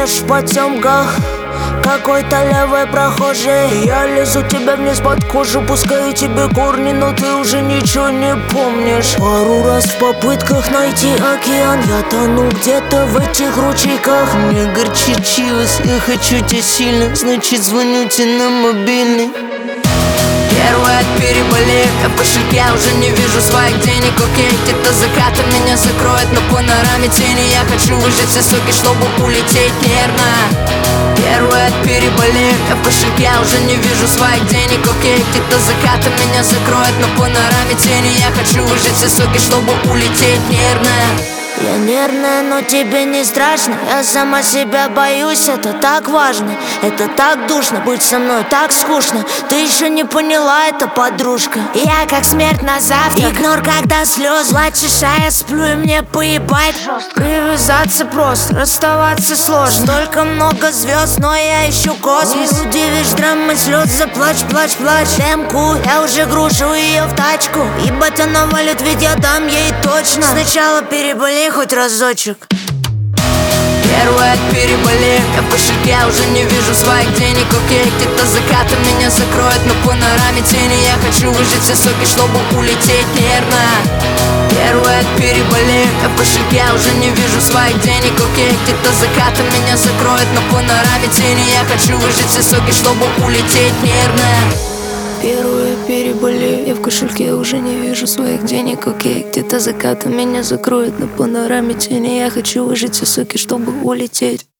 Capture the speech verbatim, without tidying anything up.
идешь в потемках какой-то левой прохожей. Я лезу тебе вниз под кожу, пускаю тебе корни, но ты уже ничего не помнишь. Пару раз в попытках найти океан я тону где-то в этих ручейках. Не горчичи, я хочу тебя сильно, значит звоню тебе на мобильный. Первый от переболев, я в кошельке уже не вижу своих денег. Окей, где-то закатом меня закроет на панораме тени. Я хочу выжать все соки, чтобы улететь нервно. Первый от переболев, я в кошельке уже не вижу своих денег. Окей, где-то закатом меня закроет на панораме тени. Я хочу выжать все соки, чтобы улететь нервно. Я нервная, но тебе не страшно. Я сама себя боюсь, это так важно. Это так душно, быть со мной так скучно. Ты еще не поняла, это подружка. Я как смерть на завтрак, игнор, когда слезы. Плачешь, а я сплю, и мне поебать. Привязаться просто, расставаться сложно. Столько много звезд, но я ищу космос. Не удивишь драмой слез, заплачь, плачь, плачь. Демку, я уже гружу ее в тачку. Ебать, она валит, ведь я дам ей точно. Сначала переболей хоть разочек. Первый от переболев, я в кошельке уже не вижу своих денег. Окей, где-то закатом меня закроет на панораме тени. Я хочу выжать все соки, чтобы улететь нервно. Первый от переболев, я в кошельке уже не вижу своих денег. Окей, где-то закатом меня закроет на панораме тени. Я хочу выжать все соки, чтобы улететь нервно. Первое переболев, я в кошельке уже не вижу своих денег. Окей, где-то закатом меня закроет на панораме тени. Я хочу выжить все соки, чтобы улететь.